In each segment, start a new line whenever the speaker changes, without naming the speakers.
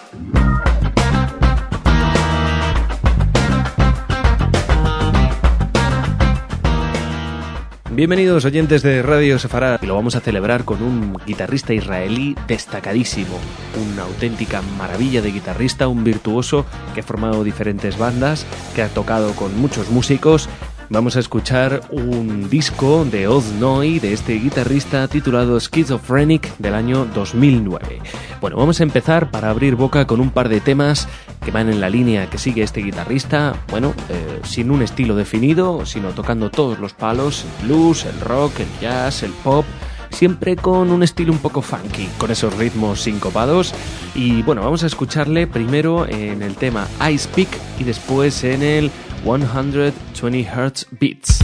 Bienvenidos oyentes de Radio Sefarad, y lo vamos a celebrar con un guitarrista israelí destacadísimo, una auténtica maravilla de guitarrista, un virtuoso que ha formado diferentes bandas, que ha tocado con muchos músicos. Vamos a escuchar un disco de Oz Noy, de este guitarrista, titulado Schizophrenic, del año 2009. Bueno, vamos a empezar para abrir boca con un par de temas que van en la línea que sigue este guitarrista, sin un estilo definido, sino tocando todos los palos, el blues, el rock, el jazz, el pop, siempre con un estilo un poco funky, con esos ritmos sincopados. Y bueno, vamos a escucharle primero en el tema I Speak y después en el 120 Hz Beats.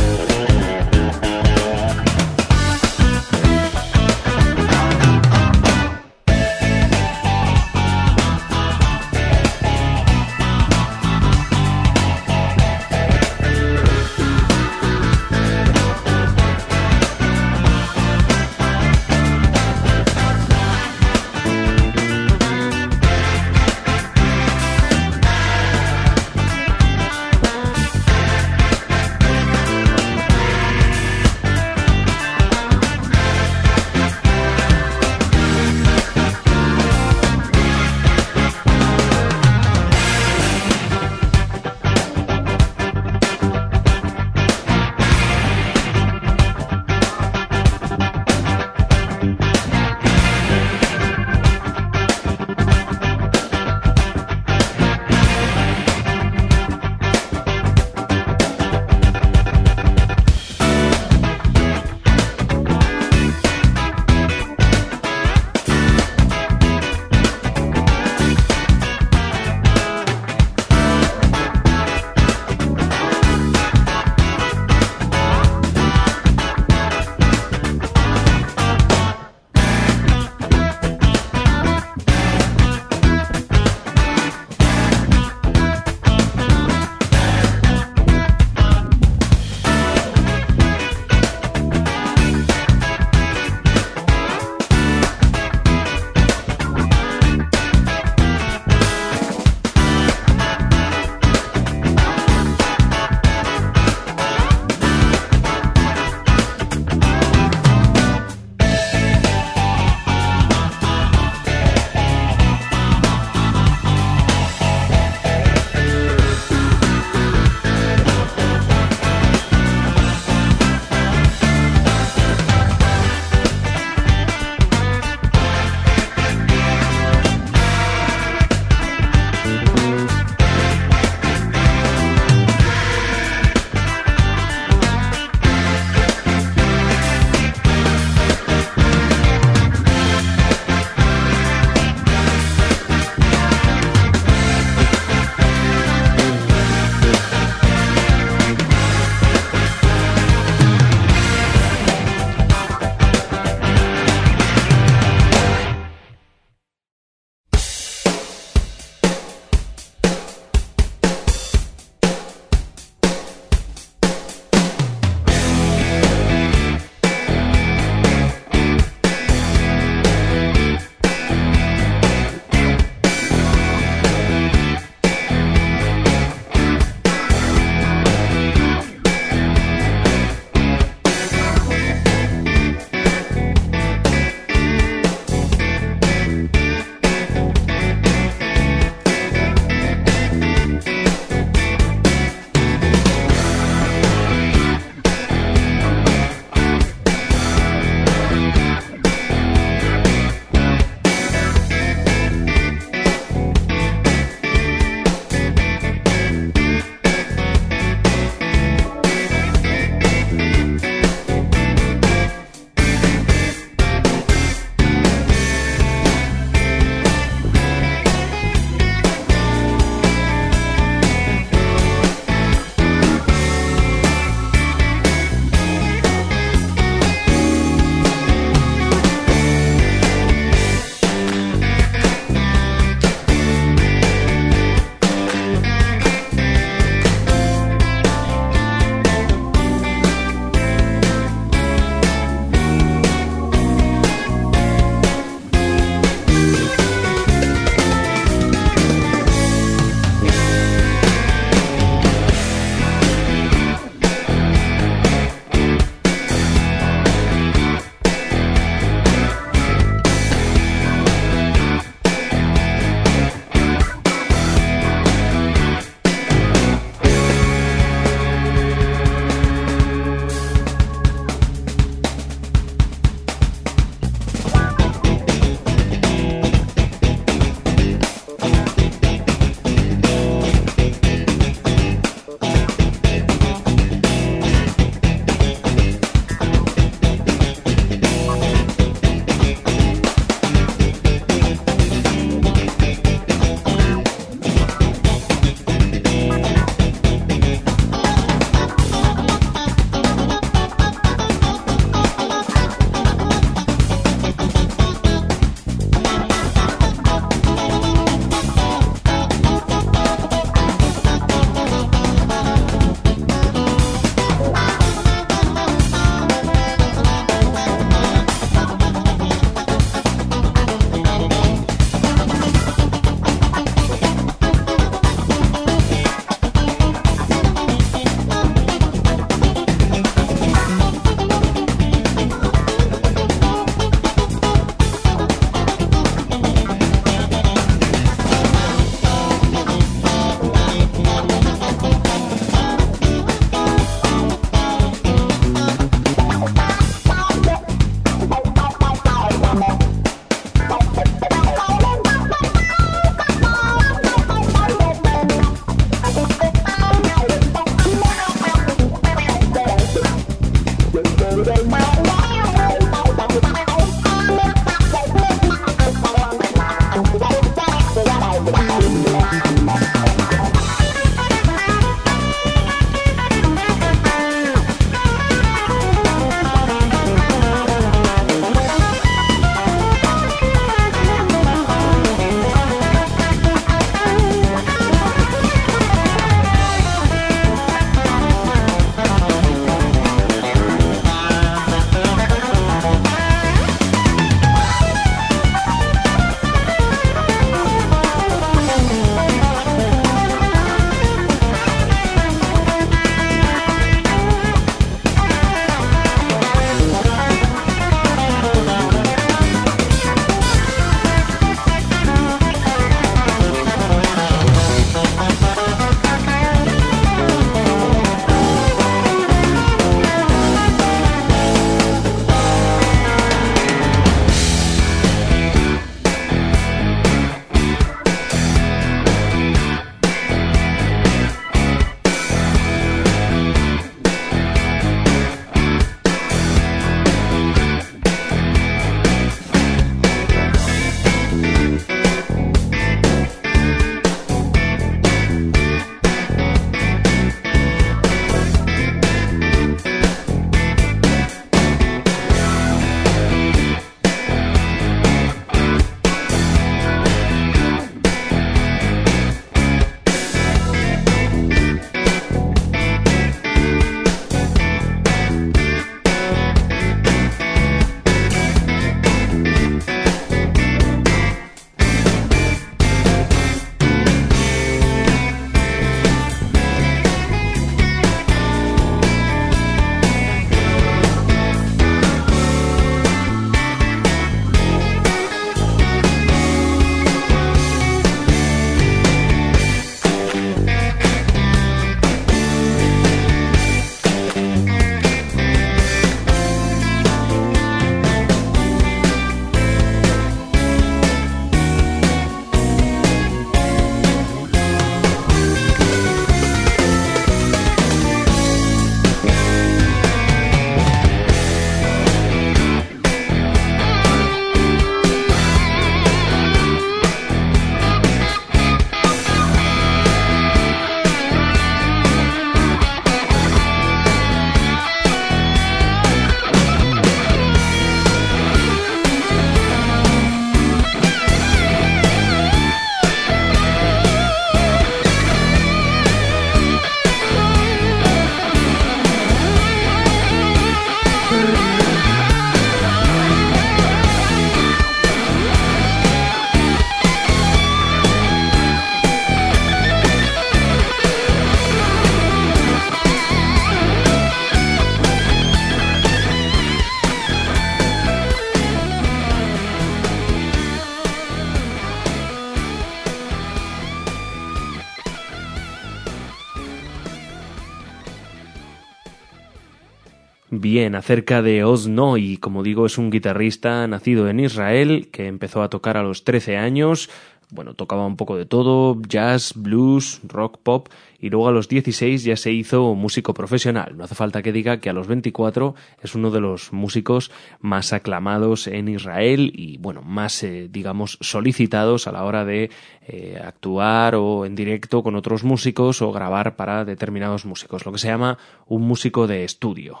Bien, acerca de Oz Noy, como digo, es un guitarrista nacido en Israel que empezó a tocar a los 13 años. Bueno, tocaba un poco de todo, jazz, blues, rock, pop, y luego a los 16 ya se hizo músico profesional. No hace falta que diga que a los 24 es uno de los músicos más aclamados en Israel y, bueno, más, digamos, solicitados a la hora de actuar o en directo con otros músicos o grabar para determinados músicos, lo que se llama un músico de estudio.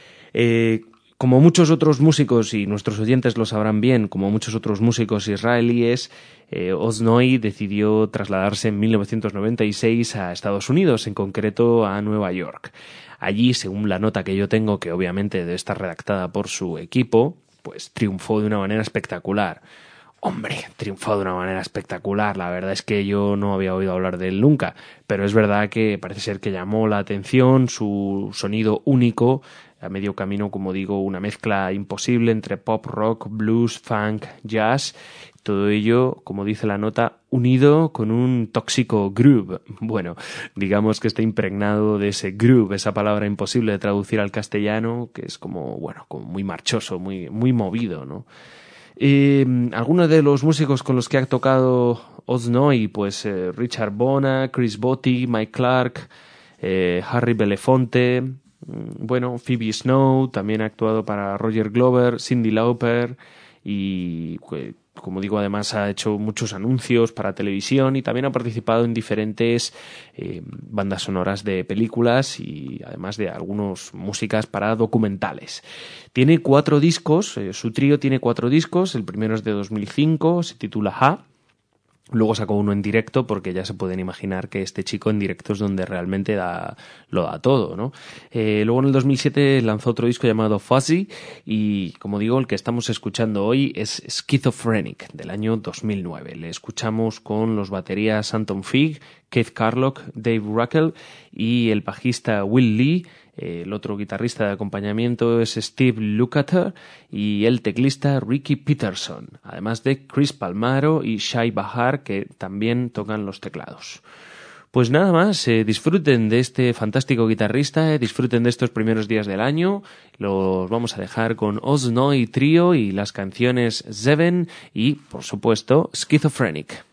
Como muchos otros músicos, y nuestros oyentes lo sabrán bien, como muchos otros músicos israelíes, Oz Noy decidió trasladarse en 1996 a Estados Unidos, en concreto a Nueva York. Allí, según la nota que yo tengo, que obviamente debe estar redactada por su equipo, pues triunfó de una manera espectacular. Hombre, triunfó de una manera espectacular. La verdad es que yo no había oído hablar de él nunca, pero es verdad que parece ser que llamó la atención su sonido único, a medio camino, como digo, una mezcla imposible entre pop, rock, blues, funk, jazz, todo ello, como dice la nota, unido con un tóxico groove. Bueno, digamos que está impregnado de ese groove, esa palabra imposible de traducir al castellano, que es como, bueno, como muy marchoso, muy movido, ¿no? Algunos de los músicos con los que ha tocado Oz Noy, pues Richard Bona, Chris Botti, Mike Clark, Harry Belafonte, bueno, Phoebe Snow, también ha actuado para Roger Glover, Cyndi Lauper y, como digo, además ha hecho muchos anuncios para televisión y también ha participado en diferentes bandas sonoras de películas y además de algunas músicas para documentales. Tiene 4 discos, su trío tiene 4 discos, el primero es de 2005, se titula Ha. Luego sacó uno en directo porque ya se pueden imaginar que este chico en directo es donde realmente lo da todo, ¿no? Luego en el 2007 lanzó otro disco llamado Fuzzy y, como digo, el que estamos escuchando hoy es Schizophrenic del año 2009. Le escuchamos con los baterías Anton Fig, Keith Carlock, Dave Ruckel y el bajista Will Lee. El otro guitarrista de acompañamiento es Steve Lukather y el teclista Ricky Peterson, además de Chris Palmaro y Shai Bahar, que también tocan los teclados. Pues nada más, disfruten de este fantástico guitarrista, disfruten de estos primeros días del año. Los vamos a dejar con Oz Noy Trio y las canciones Zeven y, por supuesto, Schizophrenic.